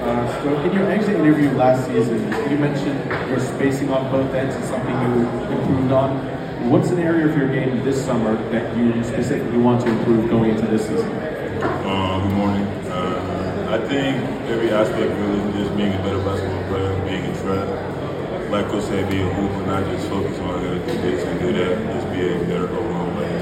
So in your exit interview last season, you mentioned your spacing on both ends is something you improved on. What's an area of your game this summer that you specifically want to improve going into this season? Good morning. I think every aspect really just being a better basketball player, being a threat. Like Coach said, be a hooper, not just focus on I gotta do this and do that. Just be a better overall player.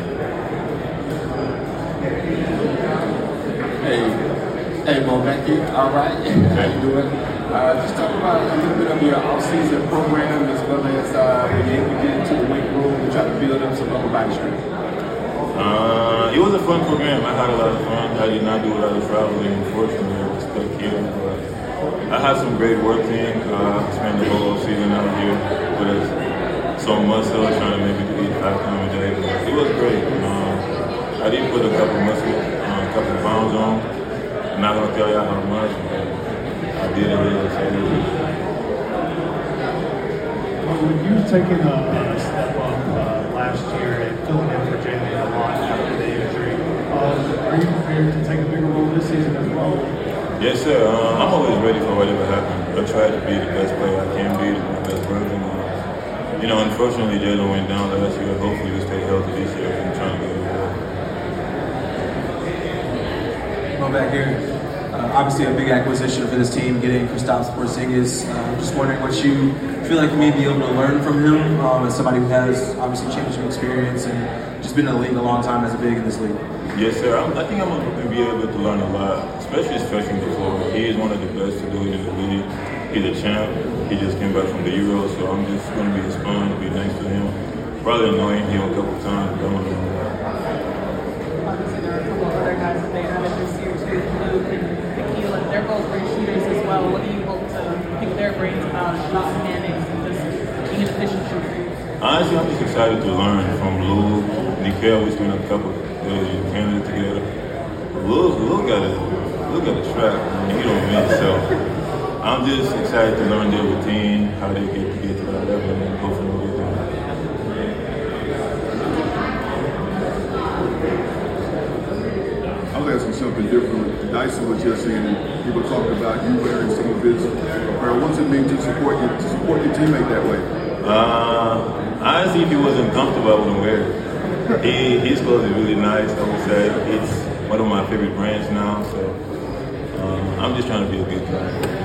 Hey, Mo, back here. All right. How you doing? Just talk about a little bit of your off-season program as well as being able to get into the weight room and try to build up some upper body strength. It was a fun program. I had a lot of fun. I did not do a lot of traveling. Unfortunately, I was stuck here. But I had some great work team. Spent the whole season out here with us. Some muscle, trying to maybe eat 5 times a day. It was great. I did put a couple pounds on. I'm not gonna tell y'all how much, but I did it really excited. Well, you've taken a step up last year and filling in for Jalen a lot after the injury. Are you prepared to take a bigger role this season as well? Yes, sir. I'm always ready for whatever happens. I try to be the best player I can be, the best version. Unfortunately, Jalen went down last year. Hopefully, we stay healthy this year and trying to get over there. Go back here. Obviously, a big acquisition for this team, getting Kristaps Porzingis. Just wondering what you feel like you may be able to learn from him as somebody who has obviously championship experience and just been in the league a long time as a big in this league. Yes, sir. I think I'm going to be able to learn a lot, especially stretching the floor. He is one of the best to do it in the league. He's a champ. He just came back from the Euros, so I'm just going to be a sponge, be next to him. Probably annoying him a couple times, but I'm going to learn. Obviously, there are a couple of other guys that they added this year too, Luke and Nikhil, and they're both great shooters as well. What do you hope to pick their brains about shot mechanics and just being an efficient shooter? Honestly, I'm just excited to learn from Lou, Nikhil. We spent a couple days in Canada together. Lou got a track. He don't miss, so I'm just excited to learn their routine, how they get to that level, and hopefully we'll get there. I'll ask you something different. Dyson was just saying, people talking about you wearing some of his. What does it mean to support your teammate that way? Honestly, if he wasn't comfortable, I wouldn't wear it. His clothes are really nice, I would say. It's one of my favorite brands now, so I'm just trying to be a good guy.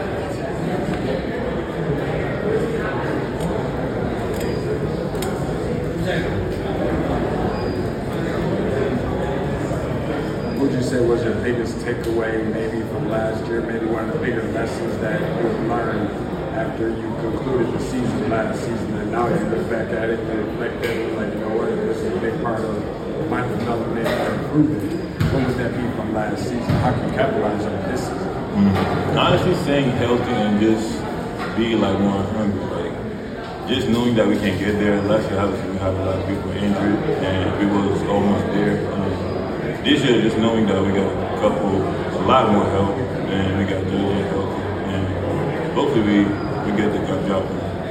What would you say was your biggest takeaway maybe from last year, maybe one of the bigger lessons that you learned after you concluded the season last season, and now you look back at it and reflect at it like, you know what, this is a big part of my development and improvement. What would that be from last season? How can you capitalize on this season? Honestly, staying healthy and just be like more hungry, like just knowing that we can get there. Last year, obviously, we have a lot of people injured, and we was almost there. This year, just knowing that we got a lot more help, and we got Jalen healthy, and hopefully we get the job done.